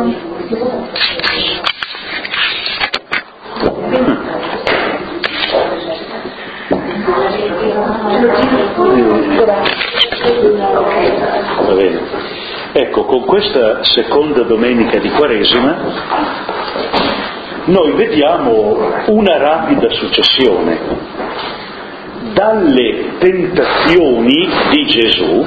Va bene. Ecco, con questa seconda domenica di Quaresima noi vediamo una rapida successione dalle tentazioni di Gesù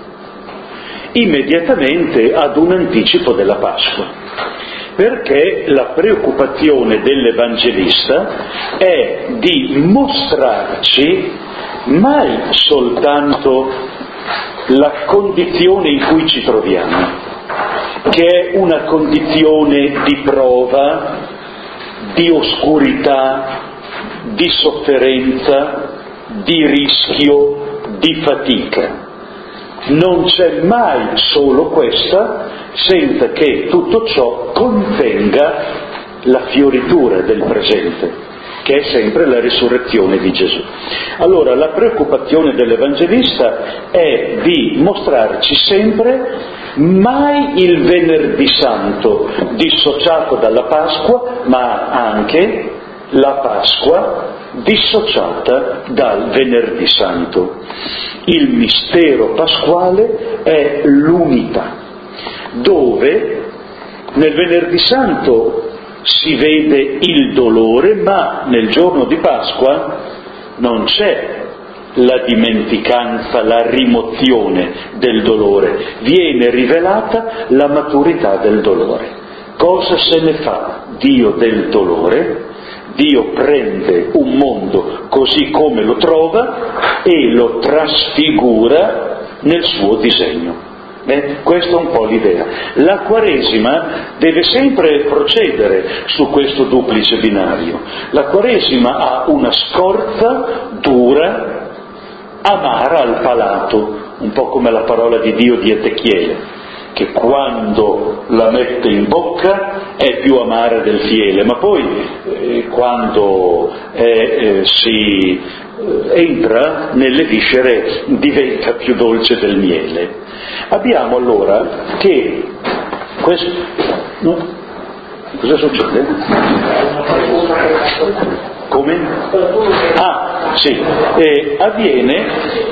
immediatamente ad un anticipo della Pasqua, perché la preoccupazione dell'Evangelista è di mostrarci mai soltanto la condizione in cui ci troviamo, che è una condizione di prova, di oscurità, di sofferenza, di rischio, di fatica. Non c'è mai solo questa, senza che tutto ciò contenga la fioritura del presente, che è sempre la risurrezione di Gesù. Allora, la preoccupazione dell'Evangelista è di mostrarci sempre mai il Venerdì Santo dissociato dalla Pasqua, ma anche la Pasqua dissociata dal Venerdì Santo. Il mistero pasquale è l'unità, dove nel Venerdì Santo si vede il dolore, ma nel giorno di Pasqua non c'è la dimenticanza, la rimozione del dolore, viene rivelata la maturità del dolore. Cosa se ne fa Dio del dolore? Dio prende un mondo così come lo trova e lo trasfigura nel suo disegno. Questa è un po' l'idea. La Quaresima deve sempre procedere su questo duplice binario. La Quaresima ha una scorza dura, amara al palato, un po' come la parola di Dio di Ezechiele, che quando la mette in bocca è più amara del fiele, ma poi quando si entra nelle viscere diventa più dolce del miele. Abbiamo allora che questo... No? Cosa succede? Come? Ah, sì. Avviene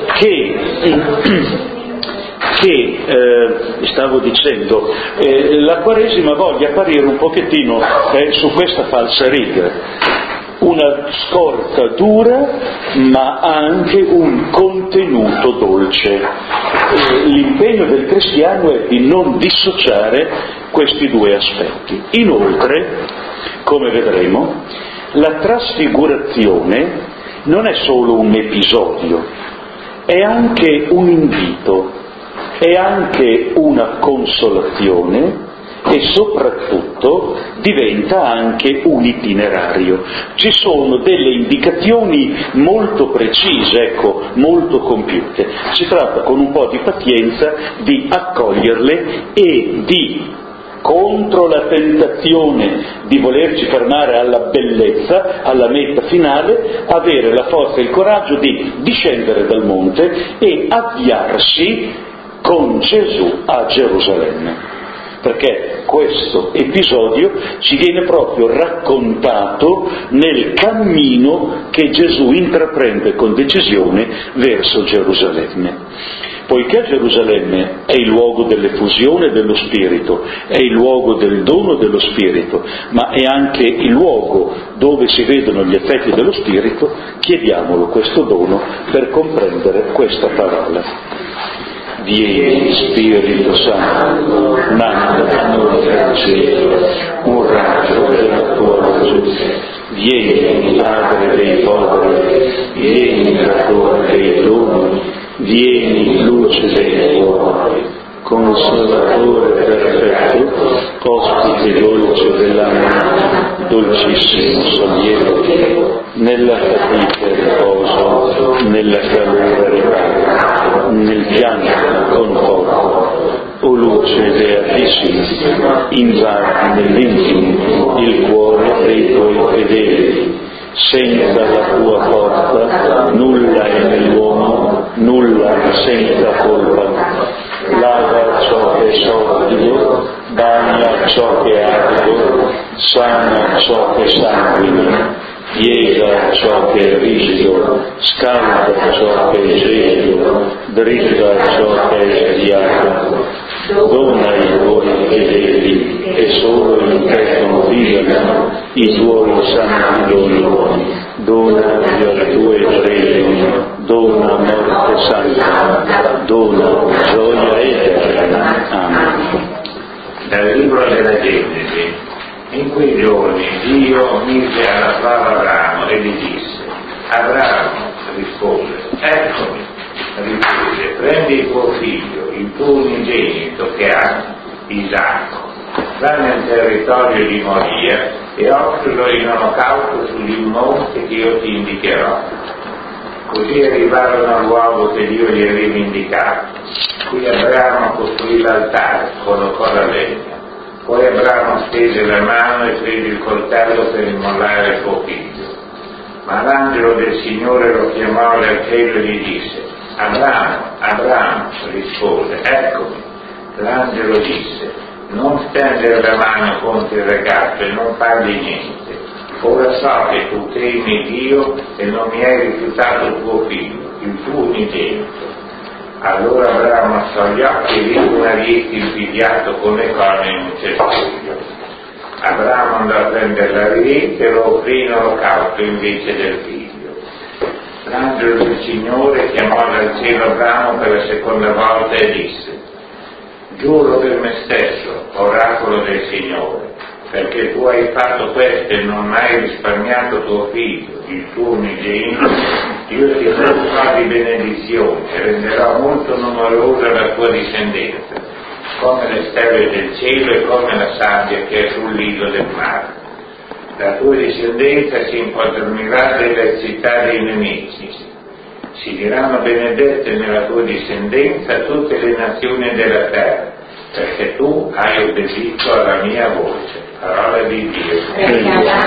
che stavo dicendo, la Quaresima voglia apparire un pochettino su questa falsa riga, una scorza dura ma anche un contenuto dolce. L'impegno del cristiano è di non dissociare questi due aspetti. Inoltre, come vedremo, la trasfigurazione non è solo un episodio, è anche un invito, è anche una consolazione e soprattutto diventa anche un itinerario. Ci sono delle indicazioni molto precise, molto compiute. Si tratta, con un po' di pazienza, di accoglierle e di, contro la tentazione di volerci fermare alla bellezza, alla meta finale, avere la forza e il coraggio di discendere dal monte e avviarsi con Gesù a Gerusalemme. Perché questo episodio ci viene proprio raccontato nel cammino che Gesù intraprende con decisione verso Gerusalemme. Poiché Gerusalemme è il luogo dell'effusione dello Spirito, è il luogo del dono dello Spirito, ma è anche il luogo dove si vedono gli effetti dello Spirito, chiediamolo questo dono per comprendere questa parola. Vieni Spirito Santo, nato da noi dal cielo, un raggio della tua luce. Vieni, Padre dei poveri, vieni, creatore dei doni, vieni, luce dei cuori, consolatore perfetto, ospite dolce dell'anima, dolcissimo sollievo, nella fatica riposo, nella calura riparo, nel pianto conforto. O luce beatissima, invadi nell'intimo il cuore dei tuoi fedeli. Senza la tua forza nulla è nell'uomo, nulla senza colpa. Lava ciò che è sordido, bagna ciò che è atico, sana ciò che sanguina, piega ciò che è rigido, scalda ciò che è gelido, dritta ciò che è sviato, dona ai tuoi fedeli e solo in te confidiano i tuoi santi doni, dona alle tue predi, dona morte santa, dona gioia eterna. Amen. Dal libro della Genesi. In quei giorni Dio mise alla prova Abramo e gli disse: Abramo, rispose, eccomi. Rispose: prendi il tuo figlio, il tuo unigenito che ha, Isacco, va nel territorio di Moria e offrilo in olocausto sugli monti che io ti indicherò. Così arrivarono al luogo che Dio gli aveva indicato. Qui Abramo costruì l'altare, collocò la legna. Poi Abramo stese la mano e prese il coltello per immolare suo figlio. Ma l'angelo del Signore lo chiamò dal cielo e gli disse: Abramo, Abramo, rispose, eccomi. L'angelo disse: non stendere la mano contro il ragazzo e non fargli niente. Ora so che tu temi Dio e non mi hai rifiutato il tuo figlio, il tuo unigenito. Allora Abramo alzò gli occhi e vide un ariete infidiato con le corna in un cespuglio. Abramo andò a prendere l'ariete e lo offrì in olocausto invece del figlio. L'angelo del Signore chiamò dal cielo Abramo per la seconda volta e disse: giuro per me stesso, oracolo del Signore, perché tu hai fatto questo e non hai risparmiato tuo figlio, il tuo unigenito, io ti farò di benedizione e renderò molto numerosa la tua discendenza, come le stelle del cielo e come la sabbia che è sul lido del mare. La tua discendenza si impadronirà delle città dei nemici. Si diranno benedette nella tua discendenza tutte le nazioni della terra, perché tu hai obbedito alla mia voce. Parola di Dio.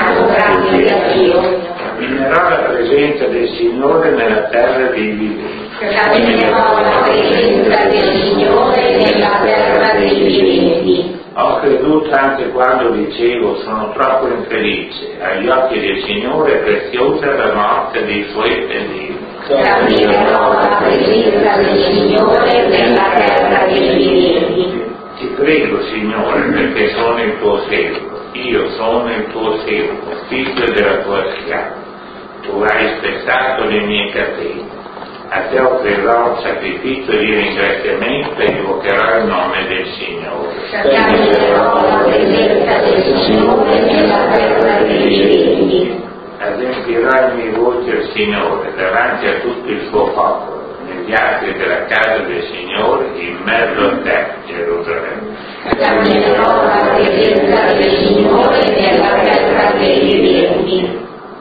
Camminerò alla presenza del Signore nella terra dei viventi. Camminerò alla presenza del Signore nella terra dei viventi. Ho creduto anche quando dicevo: sono troppo infelice, agli occhi del Signore è preziosa la morte dei suoi fedeli. Camminerò alla presenza del Signore nella terra dei viventi. Ti prego, Signore, perché sono il tuo servo, io sono il tuo servo, figlio della tua schiava. Tu hai spezzato le mie catene, a te offrirò un sacrificio di ringraziamento e invocherò il nome del Signore. Camminerò alla presenza del Signore nella terra dei viventi. Adempirò le mie voci al Signore davanti a tutto il suo popolo, negli atri della casa del Signore, in mezzo a te, Gerusalemme. Camminerò alla presenza del Signore nella terra dei viventi.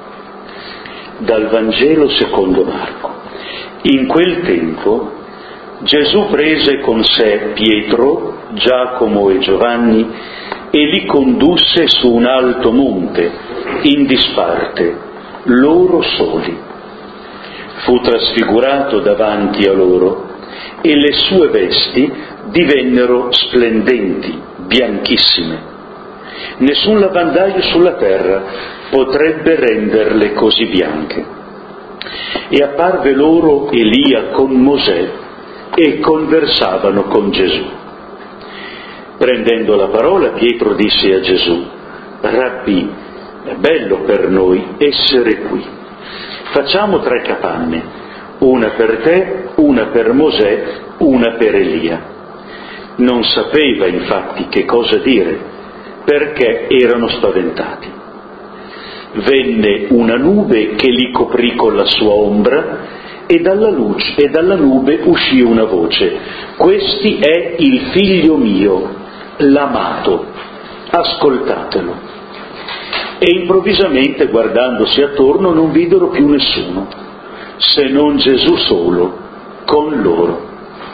Dal Vangelo secondo Marco. In quel tempo Gesù prese con sé Pietro, Giacomo e Giovanni e li condusse su un alto monte, in disparte, loro soli. Fu trasfigurato davanti a loro e le sue vesti divennero splendenti, bianchissime. Nessun lavandaio sulla terra potrebbe renderle così bianche. E apparve loro Elia con Mosè e conversavano con Gesù. Prendendo la parola, Pietro disse a Gesù: Rabbì, è bello per noi essere qui. Facciamo 3 capanne, una per te, una per Mosè, una per Elia. Non sapeva infatti che cosa dire, perché erano spaventati. Venne una nube che li coprì con la sua ombra e dalla nube uscì una voce: questi è il figlio mio, l'amato, ascoltatelo. E improvvisamente, guardandosi attorno, non videro più nessuno, se non Gesù solo, con loro.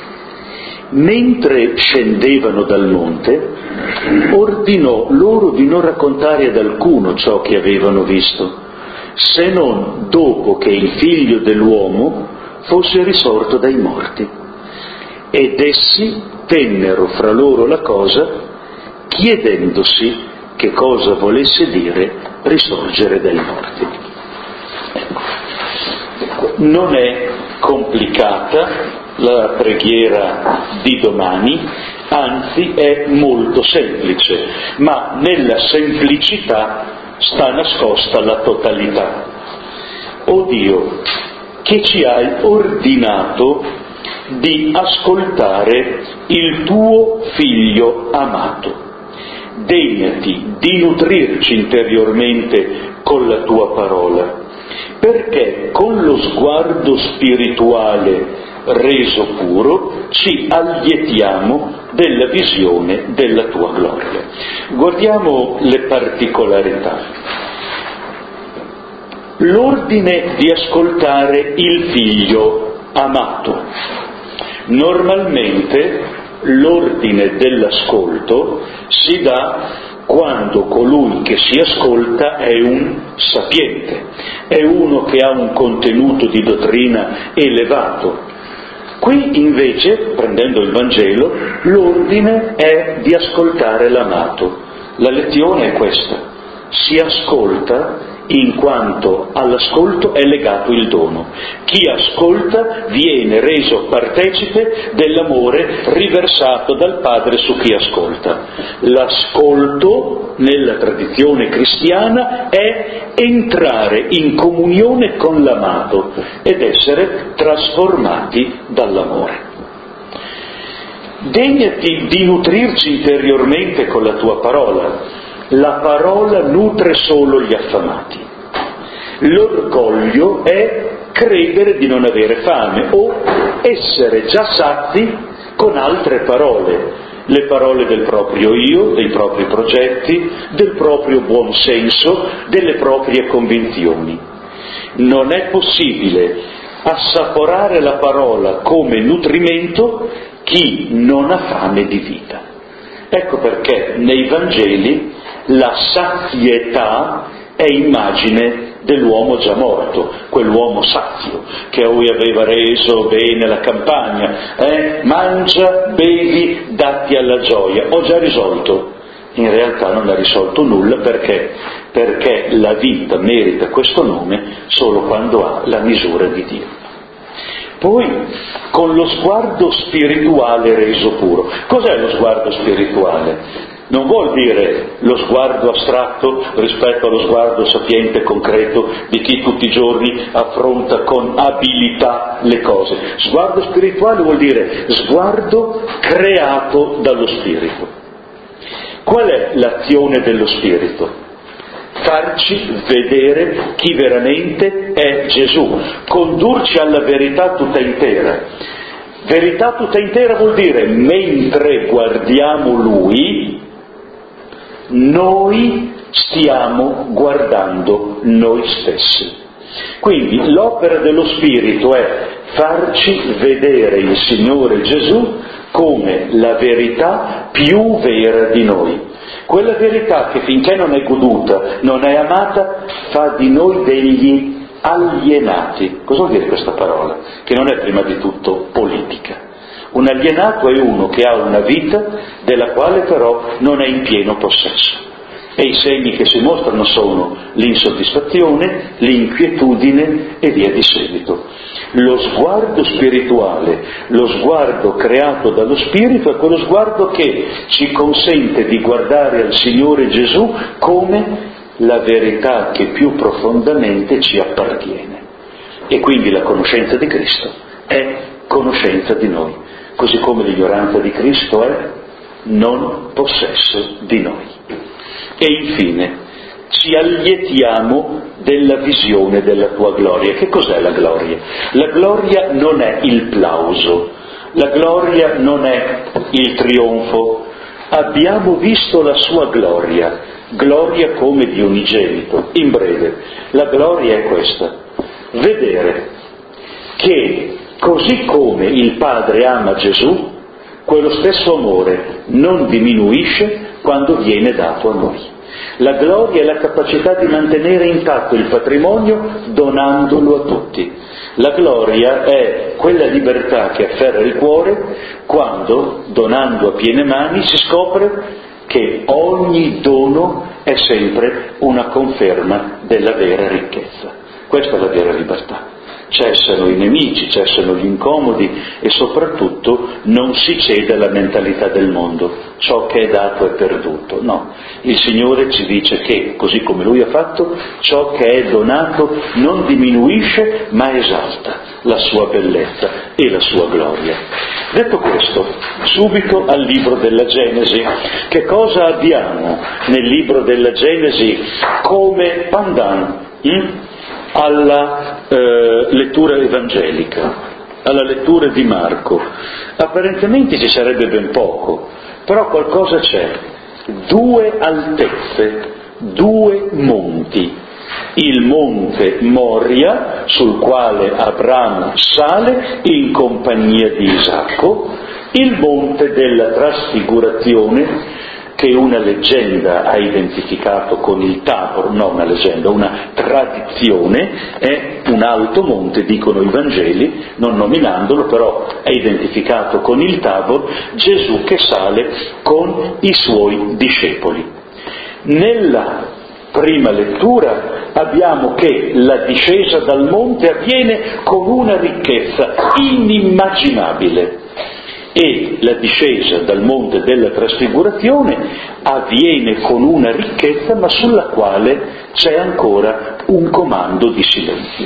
Mentre scendevano dal monte, ordinò loro di non raccontare ad alcuno ciò che avevano visto, se non dopo che il figlio dell'uomo fosse risorto dai morti. Ed essi tennero fra loro la cosa chiedendosi che cosa volesse dire risorgere dai morti. Ecco, non è complicata la preghiera di domani, anzi è molto semplice, ma nella semplicità sta nascosta la totalità. O Dio, che ci hai ordinato di ascoltare il tuo Figlio amato, degnati di nutrirci interiormente con la tua parola, perché con lo sguardo spirituale reso puro ci allietiamo della visione della tua gloria. Guardiamo le particolarità. L'ordine di ascoltare il Figlio amato. Normalmente l'ordine dell'ascolto si dà quando colui che si ascolta è un sapiente, è uno che ha un contenuto di dottrina elevato. Qui invece, prendendo il Vangelo, l'ordine è di ascoltare l'amato. La lezione è questa: si ascolta in quanto all'ascolto è legato il dono. Chi ascolta viene reso partecipe dell'amore riversato dal Padre su chi ascolta. L'ascolto, nella tradizione cristiana, è entrare in comunione con l'amato ed essere trasformati dall'amore. Degnati di nutrirci interiormente con la tua parola. La parola nutre solo gli affamati. L'orgoglio è credere di non avere fame o essere già sazi con altre parole, le parole del proprio io, dei propri progetti, del proprio buon senso, delle proprie convinzioni. Non è possibile assaporare la parola come nutrimento chi non ha fame di vita. Ecco perché nei Vangeli la sazietà è immagine dell'uomo già morto, quell'uomo sazio che a lui aveva reso bene la campagna, mangia, bevi, datti alla gioia, ho già risolto. In realtà non ha risolto nulla perché la vita merita questo nome solo quando ha la misura di Dio. Poi, con lo sguardo spirituale reso puro. Cos'è lo sguardo spirituale? Non vuol dire lo sguardo astratto rispetto allo sguardo sapiente concreto di chi tutti i giorni affronta con abilità le cose. Sguardo spirituale vuol dire sguardo creato dallo Spirito. Qual è l'azione dello Spirito? Farci vedere chi veramente è Gesù, condurci alla verità tutta intera. Verità tutta intera vuol dire mentre guardiamo Lui, noi stiamo guardando noi stessi. Quindi l'opera dello Spirito è farci vedere il Signore Gesù come la verità più vera di noi. Quella verità che finché non è goduta, non è amata, fa di noi degli alienati. Cosa vuol dire questa parola? Che non è prima di tutto politica. Un alienato è uno che ha una vita della quale però non è in pieno possesso. E i segni che si mostrano sono l'insoddisfazione, l'inquietudine e via di seguito. Lo sguardo spirituale, lo sguardo creato dallo Spirito è quello sguardo che ci consente di guardare al Signore Gesù come la verità che più profondamente ci appartiene. E quindi la conoscenza di Cristo è conoscenza di noi, così come l'ignoranza di Cristo è non possesso di noi. E infine ci allietiamo della visione della tua gloria. Che cos'è la gloria? La gloria non è il plauso, la gloria non è il trionfo. Abbiamo visto la sua gloria, gloria come di unigenito. In breve, la gloria è questa: vedere che così come il Padre ama Gesù, quello stesso amore non diminuisce quando viene dato a noi. La gloria è la capacità di mantenere intatto il patrimonio donandolo a tutti. La gloria è quella libertà che afferra il cuore quando, donando a piene mani, si scopre che ogni dono è sempre una conferma della vera ricchezza. Questa è la vera libertà. Cessano i nemici, cessano gli incomodi e soprattutto non si cede alla mentalità del mondo. Ciò che è dato è perduto. No, il Signore ci dice che, così come Lui ha fatto, ciò che è donato non diminuisce ma esalta la sua bellezza e la sua gloria. Detto questo, subito al libro della Genesi. Che cosa abbiamo nel libro della Genesi come pandan alla lettura evangelica, alla lettura di Marco? Apparentemente ci sarebbe ben poco, però qualcosa c'è. 2 altezze, 2 monti. Il monte Moria, sul quale Abramo sale in compagnia di Isacco, il monte della trasfigurazione, che una leggenda ha identificato con il Tabor, non una leggenda, una tradizione, è un alto monte, dicono i Vangeli, non nominandolo, però è identificato con il Tabor, Gesù che sale con i suoi discepoli. Nella prima lettura abbiamo che la discesa dal monte avviene con una ricchezza inimmaginabile. E la discesa dal monte della trasfigurazione avviene con una ricchezza ma sulla quale c'è ancora un comando di silenzio.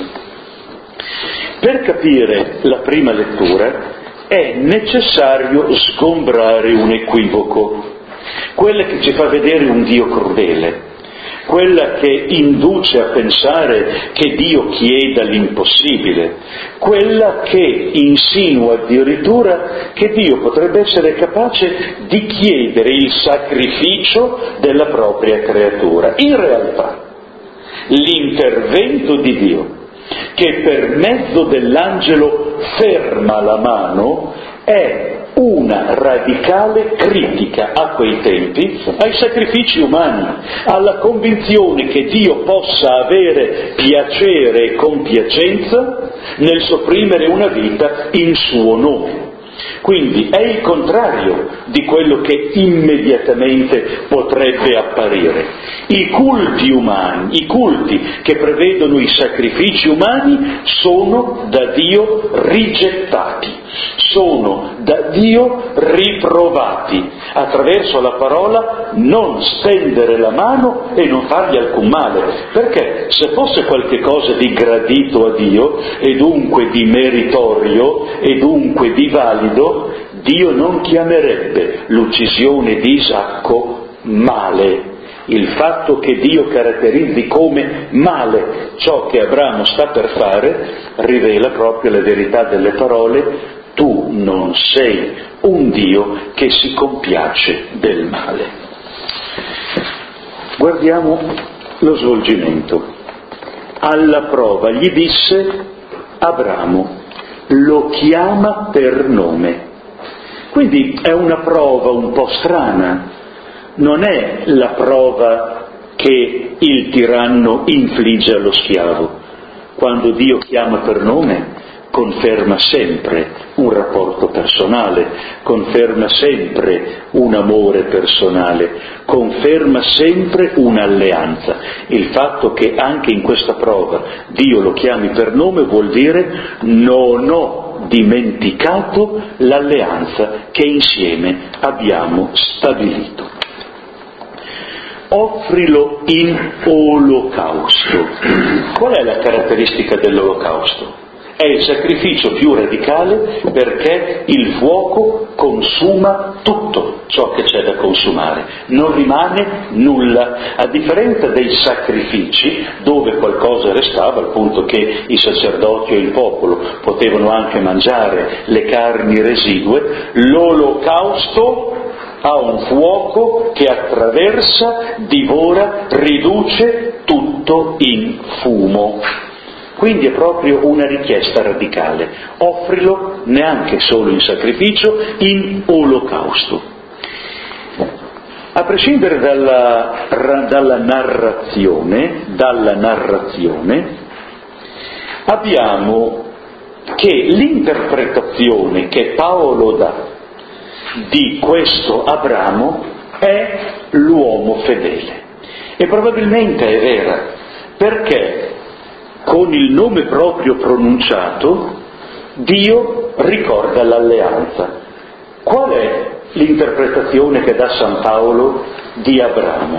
Per capire la prima lettura è necessario sgombrare un equivoco, quella che ci fa vedere un Dio crudele, quella che induce a pensare che Dio chieda l'impossibile, quella che insinua addirittura che Dio potrebbe essere capace di chiedere il sacrificio della propria creatura. In realtà, l'intervento di Dio, che per mezzo dell'angelo ferma la mano, è una radicale critica a quei tempi ai sacrifici umani, alla convinzione che Dio possa avere piacere e compiacenza nel sopprimere una vita in suo nome. Quindi è il contrario di quello che immediatamente potrebbe apparire. I culti umani, i culti che prevedono i sacrifici umani sono da Dio rigettati, sono da Dio riprovati. Attraverso la parola non stendere la mano e non fargli alcun male, perché se fosse qualche cosa di gradito a Dio e dunque di meritorio e dunque di valido, Dio non chiamerebbe l'uccisione di Isacco male. Il fatto che Dio caratterizzi come male ciò che Abramo sta per fare rivela proprio la verità delle parole: tu non sei un Dio che si compiace del male. Guardiamo lo svolgimento. Alla prova gli disse Abramo, lo chiama per nome. Quindi è una prova un po' strana, non è la prova che il tiranno infligge allo schiavo. Quando Dio chiama per nome, conferma sempre un rapporto personale, conferma sempre un amore personale, conferma sempre un'alleanza. Il fatto che anche in questa prova Dio lo chiami per nome vuol dire non ho dimenticato l'alleanza che insieme abbiamo stabilito. Offrilo in olocausto. Qual è la caratteristica dell'olocausto? È il sacrificio più radicale perché il fuoco consuma tutto ciò che c'è da consumare, non rimane nulla, a differenza dei sacrifici dove qualcosa restava, al punto che i sacerdoti e il popolo potevano anche mangiare le carni residue. L'olocausto ha un fuoco che attraversa, divora, riduce tutto in fumo. Quindi è proprio una richiesta radicale: offrilo neanche solo in sacrificio, in olocausto. A prescindere dalla narrazione, abbiamo che l'interpretazione che Paolo dà di questo Abramo è l'uomo fedele. E probabilmente è vera, perché con il nome proprio pronunciato Dio ricorda l'alleanza. Qual è l'interpretazione che dà San Paolo di Abramo?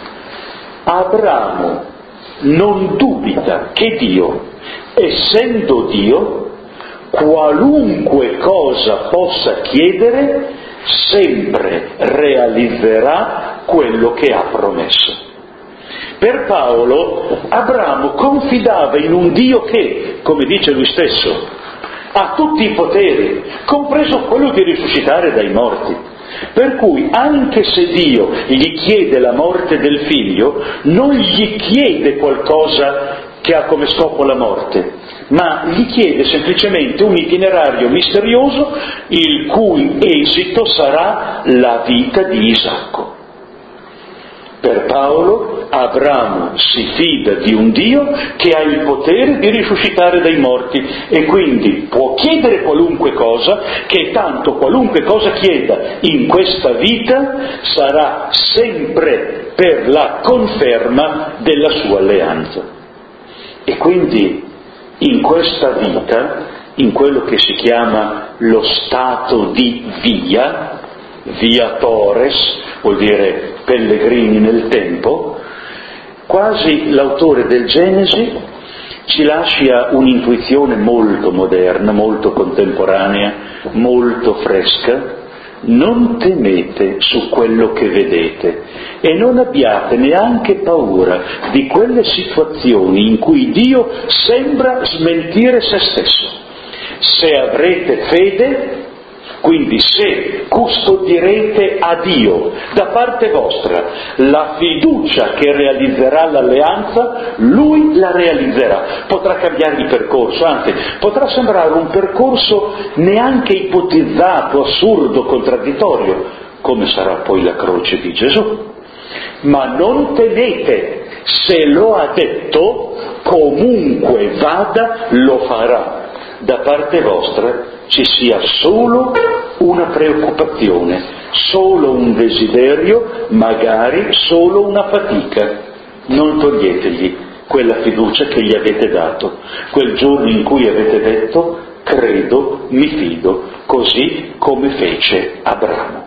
Abramo non dubita che Dio, essendo Dio, qualunque cosa possa chiedere, sempre realizzerà quello che ha promesso. Per Paolo, Abramo confidava in un Dio che, come dice lui stesso, ha tutti i poteri, compreso quello di risuscitare dai morti. Per cui, anche se Dio gli chiede la morte del figlio, non gli chiede qualcosa che ha come scopo la morte, ma gli chiede semplicemente un itinerario misterioso il cui esito sarà la vita di Isacco. Per Paolo, Abramo si fida di un Dio che ha il potere di risuscitare dai morti e quindi può chiedere qualunque cosa, che tanto qualunque cosa chieda in questa vita sarà sempre per la conferma della sua alleanza. E quindi in questa vita, in quello che si chiama lo stato di viatores, vuol dire pellegrini nel tempo, quasi l'autore del Genesi ci lascia un'intuizione molto moderna, molto contemporanea, molto fresca. Non temete su quello che vedete e non abbiate neanche paura di quelle situazioni in cui Dio sembra smentire se stesso. Se avrete fede, quindi se custodirete a Dio da parte vostra la fiducia che realizzerà l'alleanza, Lui la realizzerà. Potrà cambiare il percorso, anzi potrà sembrare un percorso neanche ipotizzato, assurdo, contraddittorio, come sarà poi la croce di Gesù. Ma non temete, se lo ha detto, comunque vada, lo farà. Da parte vostra ci sia solo una preoccupazione, solo un desiderio, magari solo una fatica. Non toglietegli quella fiducia che gli avete dato, quel giorno in cui avete detto credo, mi fido, così come fece Abramo.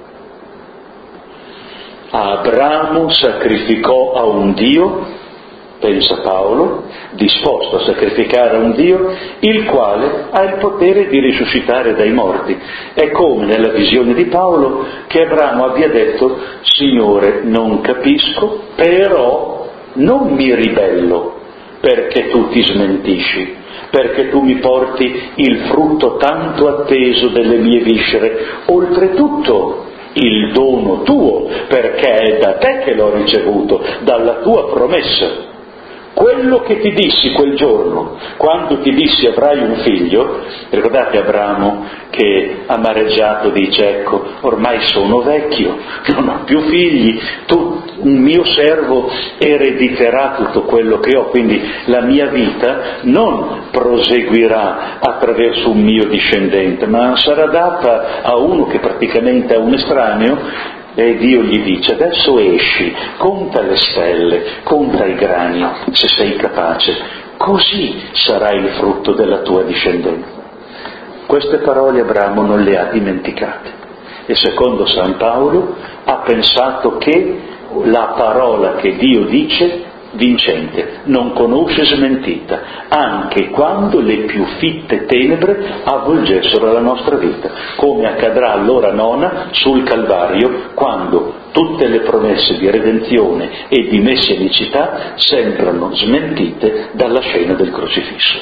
Abramo sacrificò a un Dio, pensa Paolo, disposto a sacrificare a un Dio il quale ha il potere di risuscitare dai morti. È come nella visione di Paolo che Abramo abbia detto: Signore, non capisco, però non mi ribello perché tu ti smentisci, perché tu mi porti il frutto tanto atteso delle mie viscere, oltretutto il dono tuo, perché è da te che l'ho ricevuto, dalla tua promessa. Quello che ti dissi quel giorno, quando ti dissi avrai un figlio, ricordate Abramo che amareggiato dice: ecco, ormai sono vecchio, non ho più figli, un mio servo erediterà tutto quello che ho, quindi la mia vita non proseguirà attraverso un mio discendente, ma sarà data a uno che praticamente è un estraneo. E Dio gli dice: adesso esci, conta le stelle, conta i grani, se sei capace, così sarà il frutto della tua discendenza. Queste parole Abramo non le ha dimenticate e secondo San Paolo ha pensato che la parola che Dio dice vincente, non conosce smentita, anche quando le più fitte tenebre avvolgessero la nostra vita, come accadrà all'ora nona sul Calvario, quando tutte le promesse di redenzione e di messianicità sembrano smentite dalla scena del crocifisso.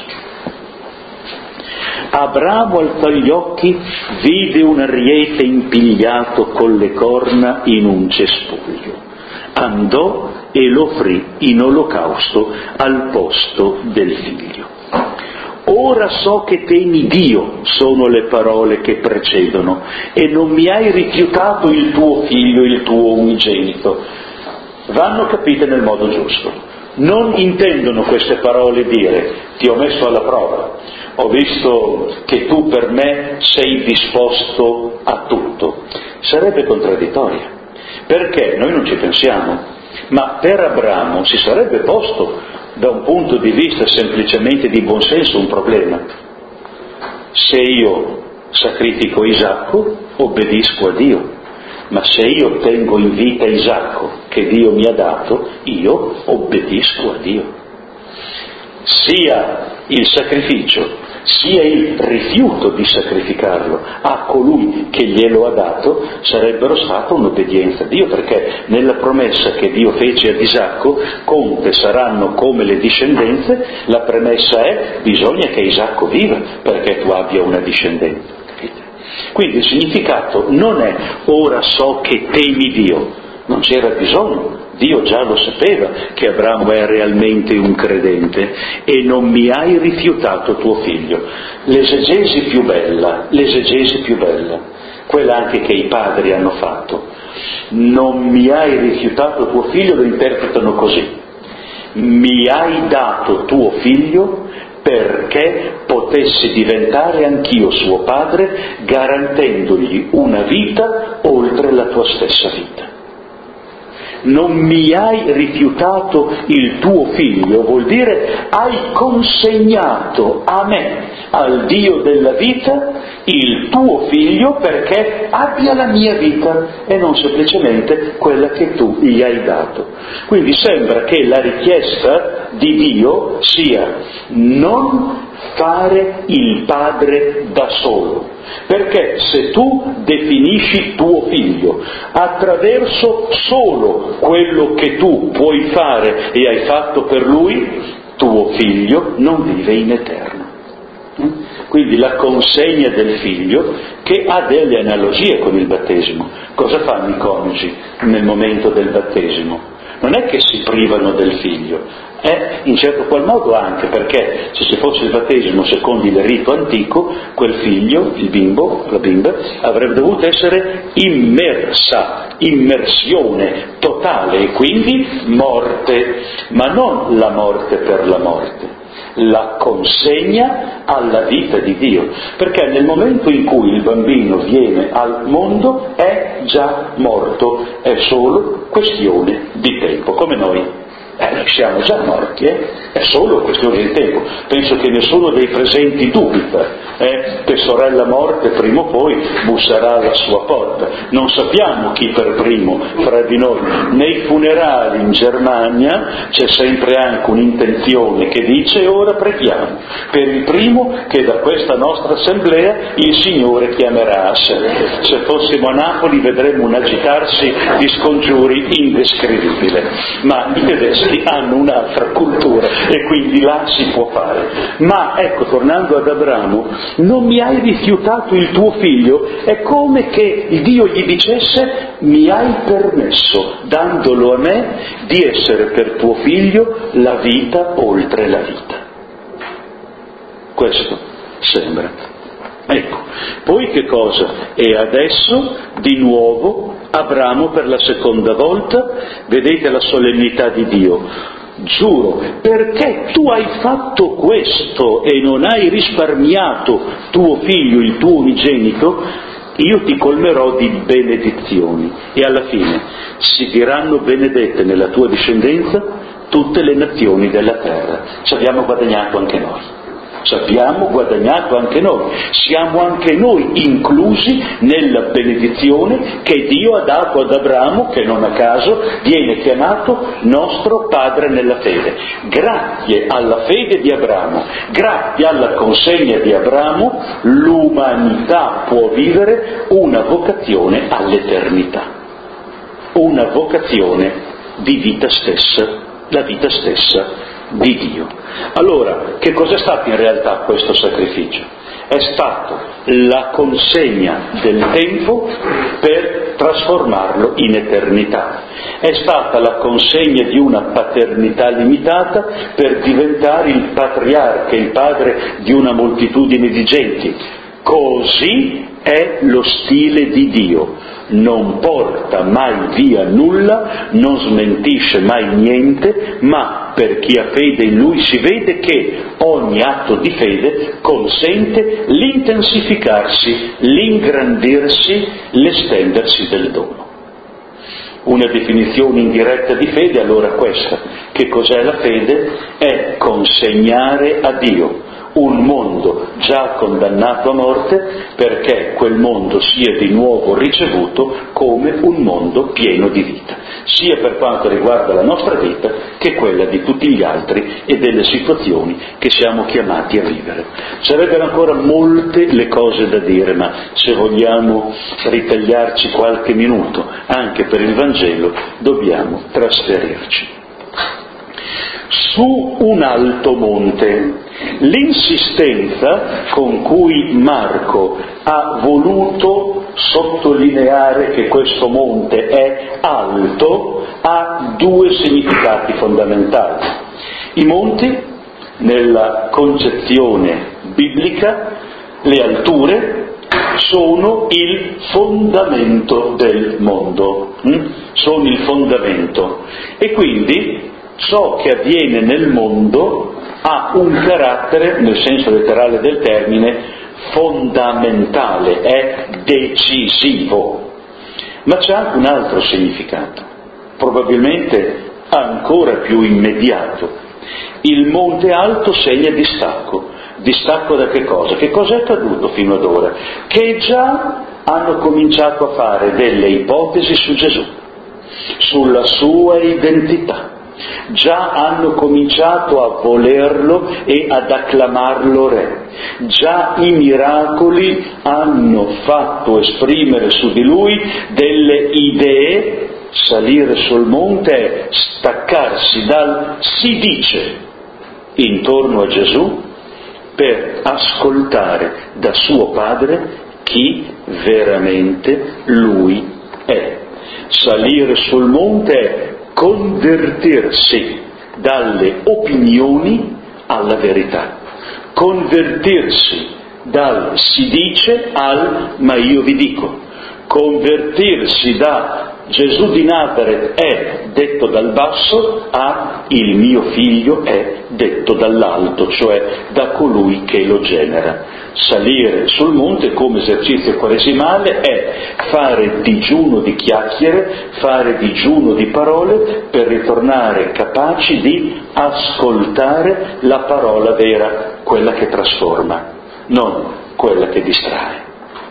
Abramo alzò gli occhi, vide un ariete impigliato con le corna in un cespuglio. Andò e lo offrì in olocausto al posto del figlio. Ora so che temi Dio, sono le parole che precedono, e non mi hai rifiutato il tuo figlio, il tuo unigenito. Vanno capite nel modo giusto. Non intendono queste parole dire: ti ho messo alla prova, ho visto che tu per me sei disposto a tutto. Sarebbe contraddittoria. Perché noi non ci pensiamo, ma per Abramo si sarebbe posto da un punto di vista semplicemente di buonsenso un problema. Se io sacrifico Isacco, obbedisco a Dio, ma se io tengo in vita Isacco che Dio mi ha dato, io obbedisco a Dio. Sia il sacrificio sia il rifiuto di sacrificarlo a colui che glielo ha dato sarebbero stata un'obbedienza a Dio, perché nella promessa che Dio fece ad Isacco, conte saranno come le discendenze, la premessa è bisogna che Isacco viva perché tu abbia una discendenza. Quindi il significato non è ora so che temi Dio, non c'era bisogno. Dio già lo sapeva che Abramo è realmente un credente e non mi hai rifiutato tuo figlio. L'esegesi più bella, quella anche che i padri hanno fatto, non mi hai rifiutato tuo figlio, lo interpretano così: mi hai dato tuo figlio perché potessi diventare anch'io suo padre, garantendogli una vita oltre la tua stessa vita. Non mi hai rifiutato il tuo figlio, vuol dire hai consegnato a me, al Dio della vita, il tuo figlio perché abbia la mia vita e non semplicemente quella che tu gli hai dato. Quindi sembra che la richiesta di Dio sia non fare il padre da solo, perché se tu definisci tuo figlio attraverso solo quello che tu puoi fare e hai fatto per lui, tuo figlio non vive in eterno. Quindi la consegna del figlio, che ha delle analogie con il battesimo. Cosa fanno i coniugi nel momento del battesimo? Non è che si privano del figlio, in certo qual modo anche, perché se ci fosse il battesimo secondo il rito antico, quel figlio, il bimbo, la bimba, avrebbe dovuto essere immersione totale e quindi morte, ma non la morte per la morte, la consegna alla vita di Dio, perché nel momento in cui il bambino viene al mondo è già morto, è solo questione di tempo, come noi. Noi siamo già morti, è solo questione di tempo. Penso che nessuno dei presenti dubita che sorella morte prima o poi busserà alla sua porta. Non sappiamo chi per primo fra di noi. Nei funerali in Germania c'è sempre anche un'intenzione che dice: ora preghiamo per il primo che da questa nostra assemblea il Signore chiamerà a sé. Se fossimo a Napoli vedremmo un agitarsi di scongiuri indescrivibile, ma i tedeschi hanno un'altra cultura e quindi là si può fare. Ma ecco, tornando ad Abramo, non mi hai rifiutato il tuo figlio, è come che Dio gli dicesse: mi hai permesso, dandolo a me, di essere per tuo figlio la vita oltre la vita. Questo sembra. Ecco, poi che cosa? E adesso di nuovo Abramo per la seconda volta, vedete la solennità di Dio: giuro, perché tu hai fatto questo e non hai risparmiato tuo figlio, il tuo unigenito, io ti colmerò di benedizioni. E alla fine si diranno benedette nella tua discendenza tutte le nazioni della terra. Ci abbiamo guadagnato anche noi. Siamo anche noi inclusi nella benedizione che Dio ha dato ad Abramo, che non a caso viene chiamato nostro padre nella fede. Grazie alla fede di Abramo, grazie alla consegna di Abramo, l'umanità può vivere una vocazione all'eternità, una vocazione di vita stessa, la vita stessa di Dio. Allora, che cos'è stato in realtà questo sacrificio? È stato la consegna del tempo per trasformarlo in eternità. È stata la consegna di una paternità limitata per diventare il patriarca, il padre di una moltitudine di genti. Così è lo stile di Dio. Non porta mai via nulla, non smentisce mai niente, ma per chi ha fede in Lui si vede che ogni atto di fede consente l'intensificarsi, l'ingrandirsi, l'estendersi del dono. Una definizione indiretta di fede, allora questa. Che cos'è la fede? È consegnare a Dio un mondo già condannato a morte, perché quel mondo sia di nuovo ricevuto come un mondo pieno di vita, sia per quanto riguarda la nostra vita che quella di tutti gli altri e delle situazioni che siamo chiamati a vivere. Sarebbero ancora molte le cose da dire, ma se vogliamo ritagliarci qualche minuto anche per il Vangelo dobbiamo trasferirci su un alto monte. L'insistenza con cui Marco ha voluto sottolineare che questo monte è alto ha due significati fondamentali. I monti, nella concezione biblica, le alture, sono il fondamento del mondo, sono il fondamento, e quindi ciò che avviene nel mondo ha un carattere, nel senso letterale del termine, fondamentale, è decisivo. Ma c'ha un altro significato, probabilmente ancora più immediato. Il monte alto segna distacco. Distacco da che cosa? Che cosa è accaduto fino ad ora? Che già hanno cominciato a fare delle ipotesi su Gesù, sulla sua identità. Già hanno cominciato a volerlo e ad acclamarlo re. Già i miracoli hanno fatto esprimere su di lui delle idee. Salire sul monte è staccarsi dal si dice intorno a Gesù per ascoltare da suo padre chi veramente lui è. Salire sul monte è convertirsi dalle opinioni alla verità, convertirsi dal si dice al ma io vi dico, convertirsi da Gesù di Nazaret è detto dal basso a il mio figlio è detto dall'alto, cioè da colui che lo genera. Salire sul monte come esercizio quaresimale è fare digiuno di chiacchiere, fare digiuno di parole per ritornare capaci di ascoltare la parola vera, quella che trasforma, non quella che distrae.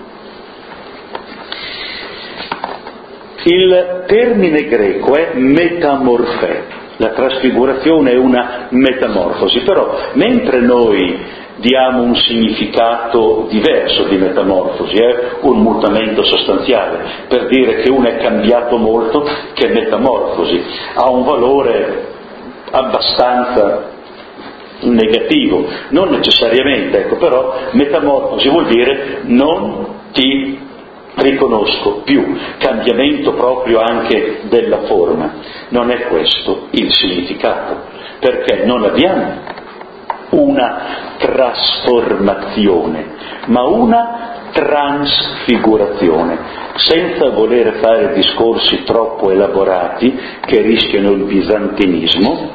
Il termine greco è metamorfè, la trasfigurazione è una metamorfosi, però mentre noi diamo un significato diverso di metamorfosi, è un mutamento sostanziale, per dire che uno è cambiato molto, che metamorfosi ha un valore abbastanza negativo, non necessariamente, però metamorfosi vuol dire non ti riconosco più, cambiamento proprio anche della forma. Non è questo il significato, perché non abbiamo una trasformazione, ma una trasfigurazione, senza voler fare discorsi troppo elaborati che rischiano il bizantinismo.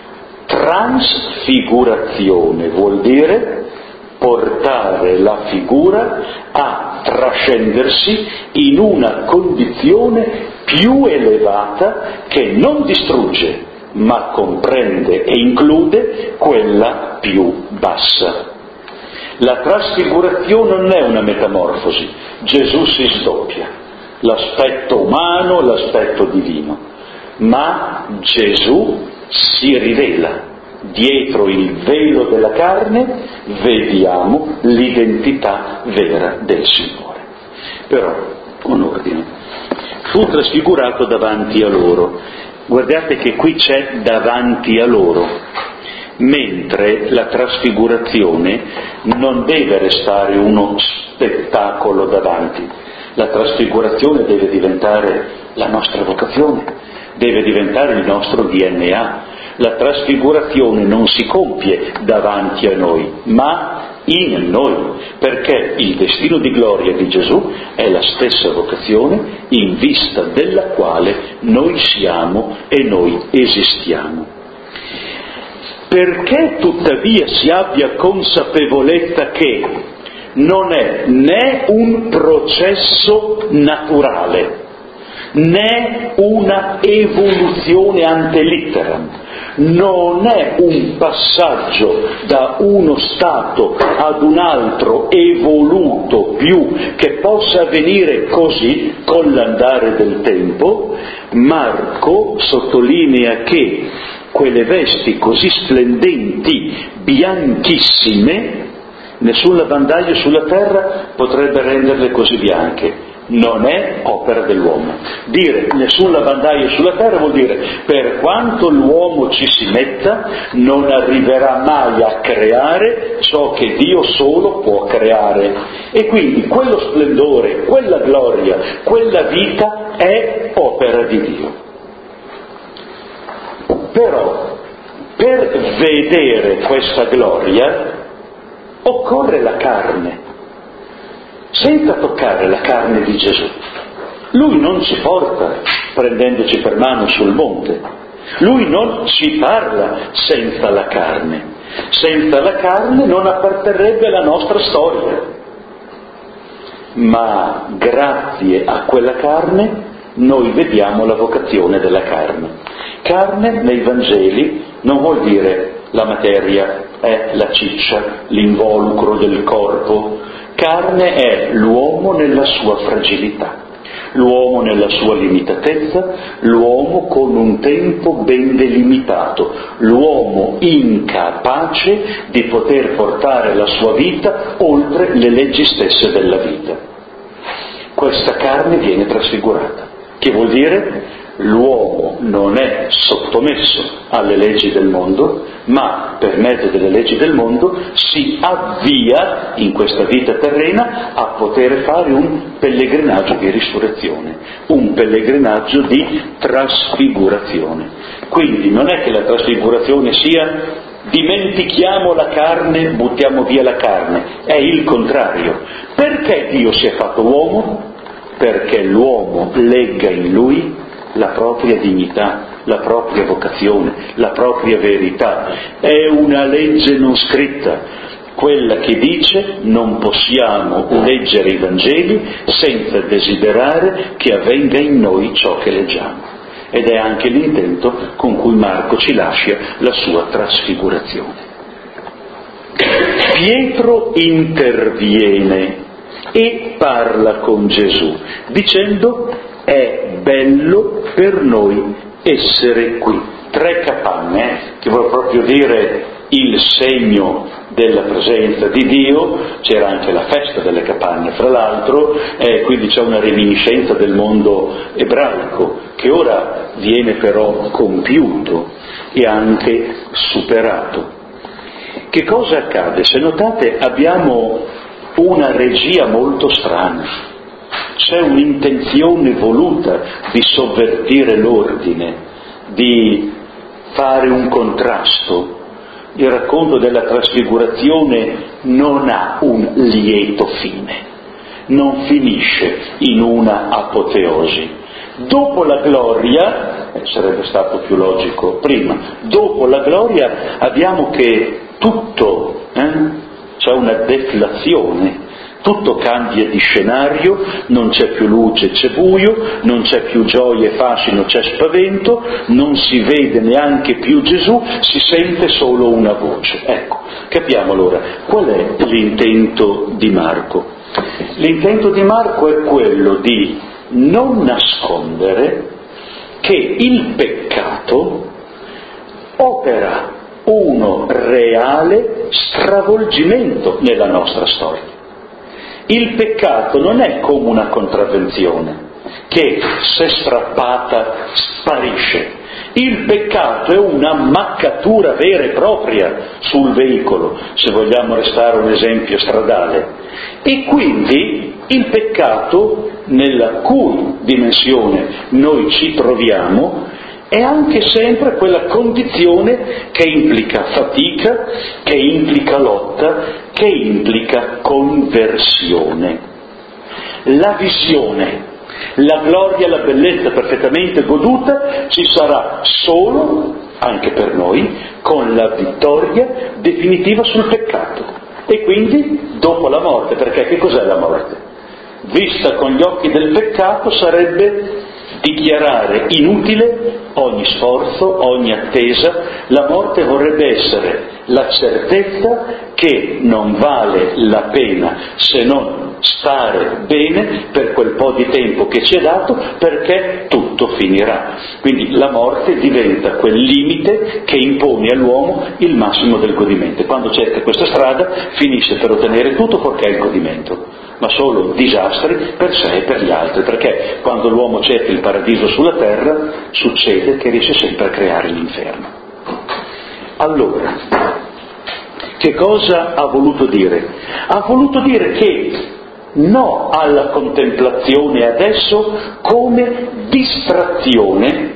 Trasfigurazione vuol dire portare la figura a trascendersi in una condizione più elevata che non distrugge, ma comprende e include quella più bassa. La trasfigurazione non è una metamorfosi, Gesù si sdoppia, l'aspetto umano, l'aspetto divino, ma Gesù si rivela. Dietro il velo della carne vediamo l'identità vera del Signore. Però, con ordine, fu trasfigurato davanti a loro. Guardate che qui c'è davanti a loro, mentre la trasfigurazione non deve restare uno spettacolo davanti. La trasfigurazione deve diventare la nostra vocazione, deve diventare il nostro DNA. La trasfigurazione non si compie davanti a noi, ma in noi, perché il destino di gloria di Gesù è la stessa vocazione in vista della quale noi siamo e noi esistiamo. Perché tuttavia si abbia consapevolezza che non è né un processo naturale, né una evoluzione ante litteram, non è un passaggio da uno stato ad un altro evoluto più che possa avvenire così con l'andare del tempo. Marco sottolinea che quelle vesti così splendenti, bianchissime, nessun lavandaio sulla terra potrebbe renderle così bianche. Non è opera dell'uomo. Dire nessun lavandaio sulla terra vuol dire per quanto l'uomo ci si metta non arriverà mai a creare ciò che Dio solo può creare. E quindi quello splendore, quella gloria, quella vita è opera di Dio. Però per vedere questa gloria occorre la carne, senza toccare la carne di Gesù. Lui non ci porta prendendoci per mano sul monte, lui non ci parla senza la carne. Senza la carne non apparterrebbe alla nostra storia, ma grazie a quella carne noi vediamo la vocazione della carne. Carne nei Vangeli non vuol dire la materia, è la ciccia, l'involucro del corpo. Carne è l'uomo nella sua fragilità, l'uomo nella sua limitatezza, l'uomo con un tempo ben delimitato, l'uomo incapace di poter portare la sua vita oltre le leggi stesse della vita. Questa carne viene trasfigurata, che vuol dire l'uomo non è sottomesso alle leggi del mondo, ma per mezzo delle leggi del mondo si avvia in questa vita terrena a poter fare un pellegrinaggio di risurrezione, un pellegrinaggio di trasfigurazione. Quindi non è che la trasfigurazione sia dimentichiamo la carne, buttiamo via la carne, è il contrario. Perché Dio si è fatto uomo? Perché l'uomo legga in lui la propria dignità, la propria vocazione, la propria verità. È una legge non scritta, quella che dice non possiamo leggere i Vangeli senza desiderare che avvenga in noi ciò che leggiamo. Ed è anche l'intento con cui Marco ci lascia la sua trasfigurazione. Pietro interviene e parla con Gesù dicendo: è bello per noi essere qui. 3 capanne, che vuol proprio dire il segno della presenza di Dio. C'era anche la festa delle capanne, fra l'altro, quindi c'è una reminiscenza del mondo ebraico, che ora viene però compiuto e anche superato. Che cosa accade? Se notate abbiamo una regia molto strana. C'è un'intenzione voluta di sovvertire l'ordine, di fare un contrasto. Il racconto della trasfigurazione non ha un lieto fine, non finisce in una apoteosi. Dopo la gloria, sarebbe stato più logico prima, dopo la gloria abbiamo che tutto, c'è una deflazione. Tutto cambia di scenario, non c'è più luce, c'è buio, non c'è più gioia e fascino, c'è spavento, non si vede neanche più Gesù, si sente solo una voce. Ecco, capiamo allora qual è l'intento di Marco. L'intento di Marco è quello di non nascondere che il peccato opera uno reale stravolgimento nella nostra storia. Il peccato non è come una contravvenzione che, se strappata, sparisce. Il peccato è una maccatura vera e propria sul veicolo, se vogliamo restare un esempio stradale. E quindi il peccato, nella cui dimensione noi ci troviamo, è anche sempre quella condizione che implica fatica, che implica lotta, che implica conversione. La visione, la gloria, la bellezza perfettamente goduta ci sarà solo, anche per noi, con la vittoria definitiva sul peccato. E quindi dopo la morte, perché che cos'è la morte? Vista con gli occhi del peccato sarebbe dichiarare inutile ogni sforzo, ogni attesa. La morte vorrebbe essere la certezza che non vale la pena se non stare bene per quel po' di tempo che ci è dato, perché tutto finirà. Quindi la morte diventa quel limite che impone all'uomo il massimo del godimento. Quando cerca questa strada finisce per ottenere tutto fuorché il godimento, ma solo disastri per sé e per gli altri, perché quando l'uomo cerca il paradiso sulla terra succede che riesce sempre a creare l'inferno. Allora, che cosa ha voluto dire? Ha voluto dire che no alla contemplazione adesso come distrazione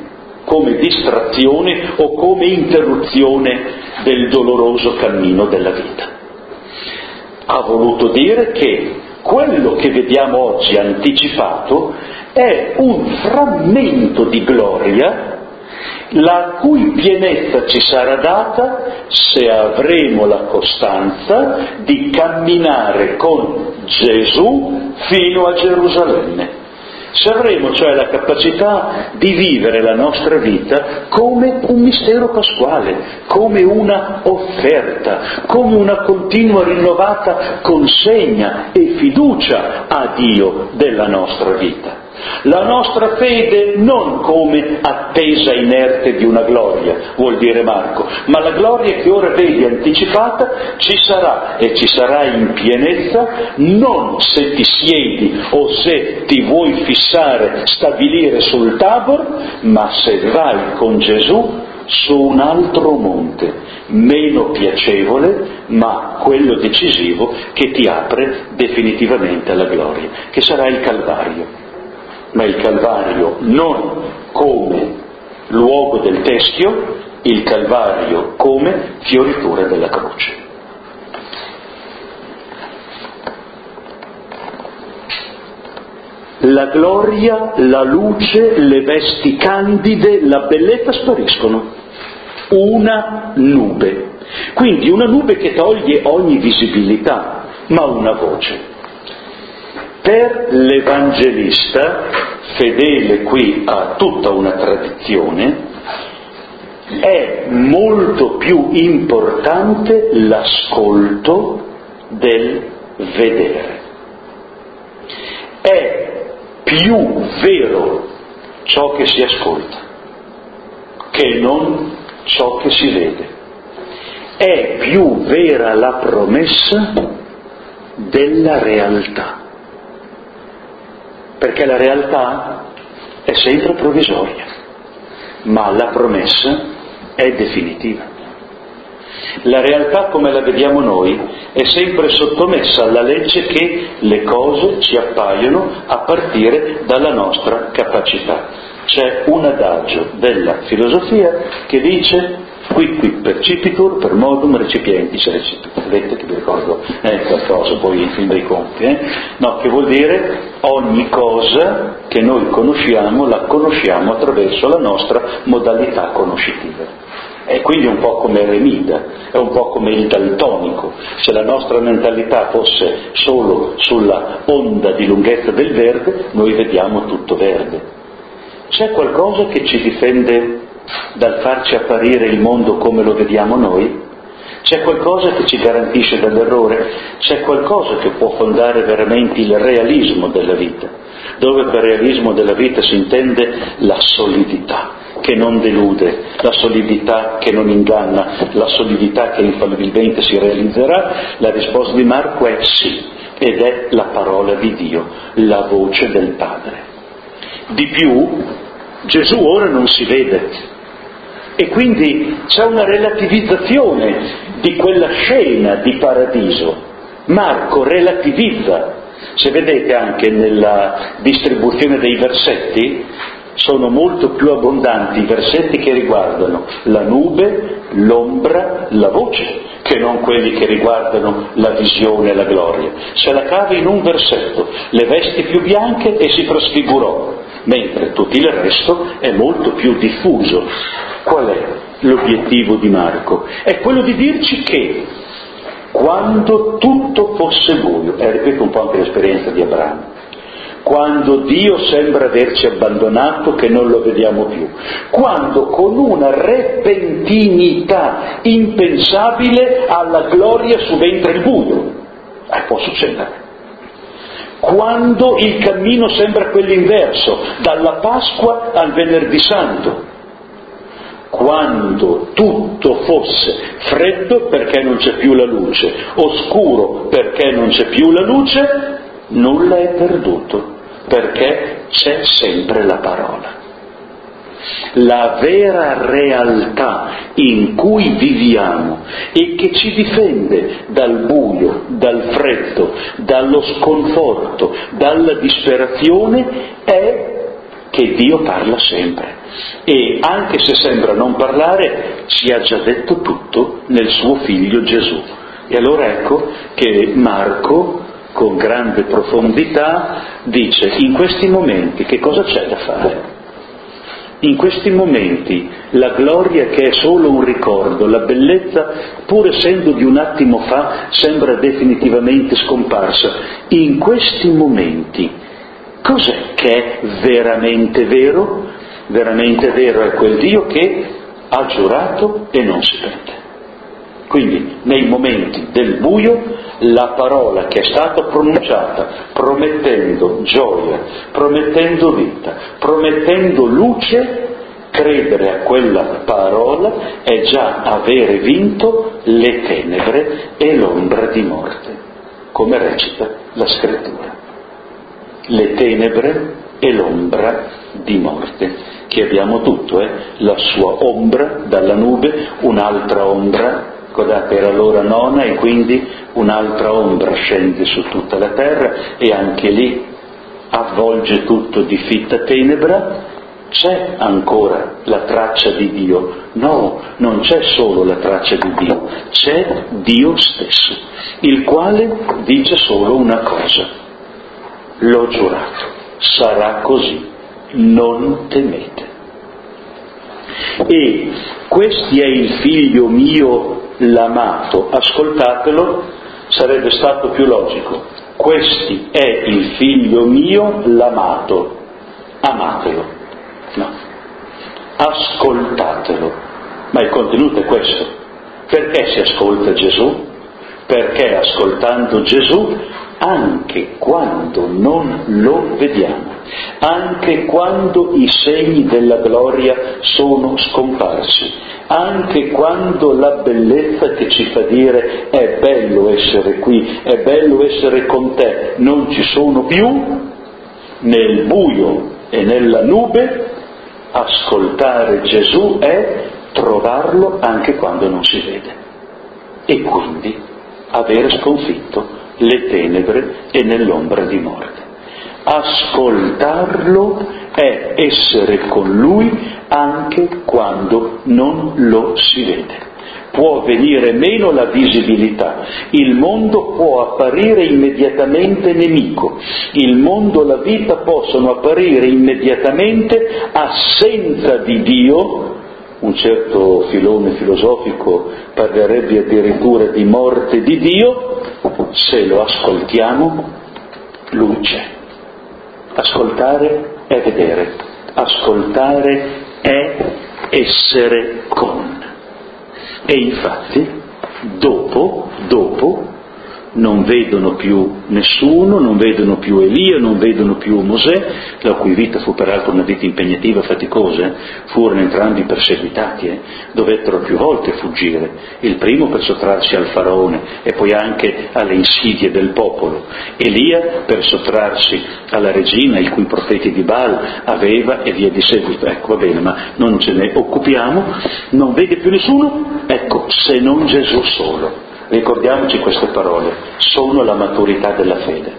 o come interruzione del doloroso cammino della vita. Ha voluto dire che quello che vediamo oggi anticipato è un frammento di gloria la cui pienezza ci sarà data se avremo la costanza di camminare con Gesù fino a Gerusalemme. Se avremo cioè la capacità di vivere la nostra vita come un mistero pasquale, come una offerta, come una continua rinnovata consegna e fiducia a Dio della nostra vita. La nostra fede non come attesa inerte di una gloria, vuol dire Marco, ma la gloria che ora vedi anticipata ci sarà, e ci sarà in pienezza, non se ti siedi o se ti vuoi fissare, stabilire sul Tabor, ma se vai con Gesù su un altro monte, meno piacevole, ma quello decisivo che ti apre definitivamente alla gloria, che sarà il Calvario. Ma il Calvario non come luogo del teschio, il Calvario come fioritura della croce. La gloria, la luce, le vesti candide, la bellezza spariscono. Una nube. Quindi una nube che toglie ogni visibilità, ma una voce. Per l'Evangelista, fedele qui a tutta una tradizione, è molto più importante l'ascolto del vedere. È più vero ciò che si ascolta che non ciò che si vede. È più vera la promessa della realtà. Perché la realtà è sempre provvisoria, ma la promessa è definitiva. La realtà come la vediamo noi è sempre sottomessa alla legge che le cose ci appaiono a partire dalla nostra capacità. C'è un adagio della filosofia che dice qui percipitur per modum recipientis recipitur. Vedete che vi ricordo qualcosa poi in fin dei conti, No, che vuol dire ogni cosa che noi conosciamo la conosciamo attraverso la nostra modalità conoscitiva. E quindi è un po' come l'eremita, è un po' come il daltonico. Se la nostra mentalità fosse solo sulla onda di lunghezza del verde, noi vediamo tutto verde. C'è qualcosa che ci difende dal farci apparire il mondo come lo vediamo noi? C'è qualcosa che ci garantisce dall'errore? C'è qualcosa che può fondare veramente il realismo della vita, dove per realismo della vita si intende la solidità che non delude, la solidità che non inganna, la solidità che infallibilmente si realizzerà? La risposta di Marco è sì, ed è la parola di Dio, la voce del Padre. Di più, Gesù ora non si vede, e quindi c'è una relativizzazione di quella scena di paradiso. Marco relativizza. Se vedete anche nella distribuzione dei versetti, sono molto più abbondanti i versetti che riguardano la nube, l'ombra, la voce, che non quelli che riguardano la visione e la gloria. Se la cava in un versetto, le vesti più bianche e si trasfigurò, mentre tutto il resto è molto più diffuso. Qual è l'obiettivo di Marco? È quello di dirci che quando tutto fosse buio, ripeto un po' anche l'esperienza di Abramo, quando Dio sembra averci abbandonato, che non lo vediamo più, quando con una repentinità impensabile alla gloria subentra il buio. Può succedere. Quando il cammino sembra quello inverso, dalla Pasqua al Venerdì Santo. Quando tutto fosse freddo perché non c'è più la luce, oscuro perché non c'è più la luce, nulla è perduto, perché c'è sempre la parola. La vera realtà in cui viviamo e che ci difende dal buio, dal freddo, dallo sconforto, dalla disperazione è che Dio parla sempre. E anche se sembra non parlare, ci ha già detto tutto nel suo figlio Gesù. E allora ecco che Marco, con grande profondità, dice: in questi momenti che cosa c'è da fare? In questi momenti la gloria, che è solo un ricordo, la bellezza, pur essendo di un attimo fa, sembra definitivamente scomparsa. In questi momenti cos'è che è veramente vero? Veramente vero è quel Dio che ha giurato e non si pente. Quindi nei momenti del buio la parola che è stata pronunciata promettendo gioia, promettendo vita, promettendo luce, credere a quella parola è già avere vinto le tenebre e l'ombra di morte, come recita la Scrittura. Le tenebre e l'ombra di morte, che abbiamo tutto, la sua ombra dalla nube, un'altra ombra. Guardate, era l'ora nona e quindi un'altra ombra scende su tutta la terra e anche lì avvolge tutto di fitta tenebra. C'è ancora la traccia di Dio? No, non c'è solo la traccia di Dio, c'è Dio stesso, il quale dice solo una cosa: l'ho giurato, sarà così, non temete. E questi è il figlio mio l'amato, ascoltatelo, sarebbe stato più logico: questi è il figlio mio l'amato, amatelo, no, ascoltatelo. Ma il contenuto è questo: perché si ascolta Gesù? Perché ascoltando Gesù, anche quando non lo vediamo, anche quando i segni della gloria sono scomparsi, anche quando la bellezza che ci fa dire è bello essere qui, è bello essere con te, non ci sono più, nel buio e nella nube, ascoltare Gesù è trovarlo anche quando non si vede, e quindi aver sconfitto le tenebre e nell'ombra di morte. Ascoltarlo è essere con Lui anche quando non lo si vede. Può venire meno la visibilità, il mondo può apparire immediatamente nemico, il mondo e la vita possono apparire immediatamente assenza di Dio. Un certo filone filosofico parlerebbe addirittura di morte di Dio. Se lo ascoltiamo, Lui c'è. Ascoltare è vedere, ascoltare è essere con. E infatti, dopo, non vedono più nessuno, non vedono più Elia, non vedono più Mosè, la cui vita fu peraltro una vita impegnativa, faticosa, furono entrambi perseguitati, dovettero più volte fuggire, il primo per sottrarsi al faraone e poi anche alle insidie del popolo, Elia per sottrarsi alla regina il cui profeti di Baal aveva, e via di seguito. Ecco, va bene, ma non ce ne occupiamo. Non vede più nessuno? Ecco, se non Gesù solo. Ricordiamoci queste parole, sono la maturità della fede.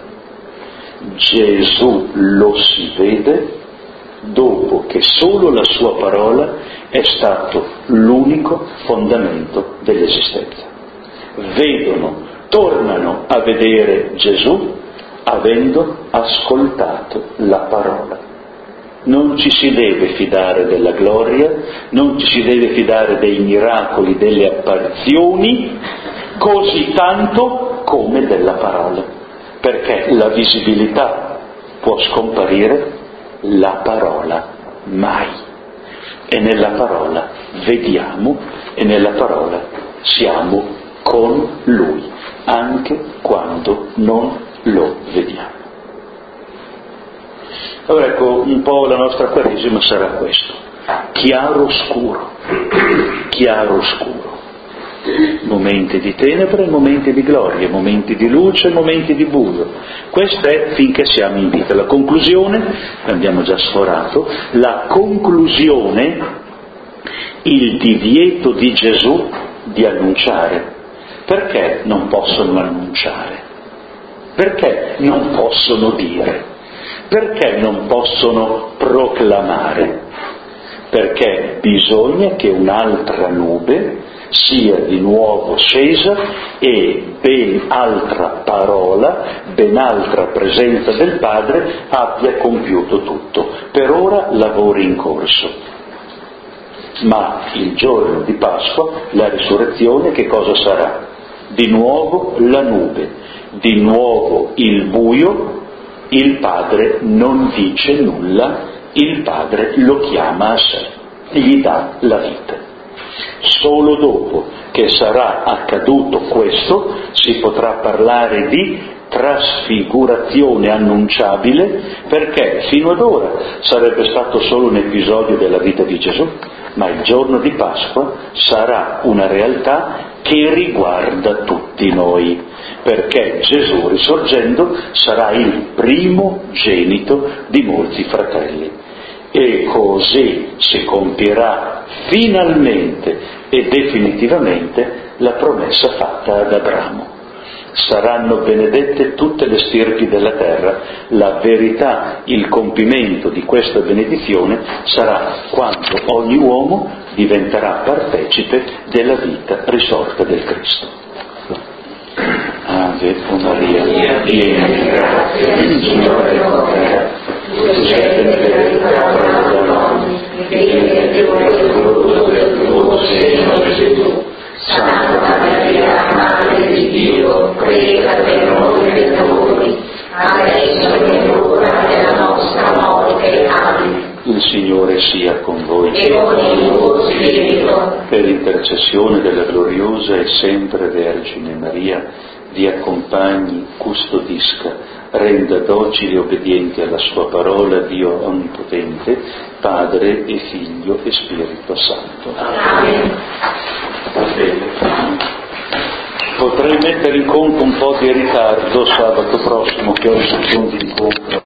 Gesù lo si vede dopo che solo la sua parola è stato l'unico fondamento dell'esistenza. Vedono, tornano a vedere Gesù avendo ascoltato la parola. Non ci si deve fidare della gloria, non ci si deve fidare dei miracoli, delle apparizioni, così tanto come della parola, perché la visibilità può scomparire la parola mai. E nella parola vediamo e nella parola siamo con Lui, anche quando non lo vediamo. Allora ecco, un po' la nostra Quaresima sarà questo: chiaro scuro, momenti di tenebre, momenti di gloria, momenti di luce, momenti di buio. Questo è finché siamo in vita. La conclusione, abbiamo già sforato, la conclusione, il divieto di Gesù di annunciare. Perché non possono annunciare? Perché non possono dire? Perché non possono proclamare? Perché bisogna che un'altra nube sia di nuovo scesa e ben altra parola, ben altra presenza del Padre abbia compiuto tutto. Per ora lavori in corso. Ma il giorno di Pasqua, la risurrezione, che cosa sarà? Di nuovo la nube, di nuovo il buio, il Padre non dice nulla, il Padre lo chiama a sé, gli dà la vita. Solo dopo che sarà accaduto questo si potrà parlare di trasfigurazione annunciabile, perché fino ad ora sarebbe stato solo un episodio della vita di Gesù, ma il giorno di Pasqua sarà una realtà che riguarda tutti noi, perché Gesù risorgendo sarà il primogenito di molti fratelli. E così si compierà finalmente e definitivamente la promessa fatta ad Abramo. Saranno benedette tutte le stirpi della terra. La verità, il compimento di questa benedizione sarà quando ogni uomo diventerà partecipe della vita risorta del Cristo. Ave Maria, piena di grazia, il Signore è con te. Tu sei benedetta fra le donne, e benedetto è il frutto del tuo seno, Gesù. Santa Maria, Madre di Dio, prega per noi peccatori, adesso è l'ora della nostra morte. Amen. Il Signore sia con voi. E con il tuo spirito. Per l'intercessione della gloriosa e sempre Vergine Maria, vi accompagni, custodisca, renda docili e obbedienti alla sua parola Dio Onnipotente, Padre e Figlio e Spirito Santo. Amen. Potrei mettere in conto un po' di ritardo sabato prossimo, che ho istruzioni di incontro.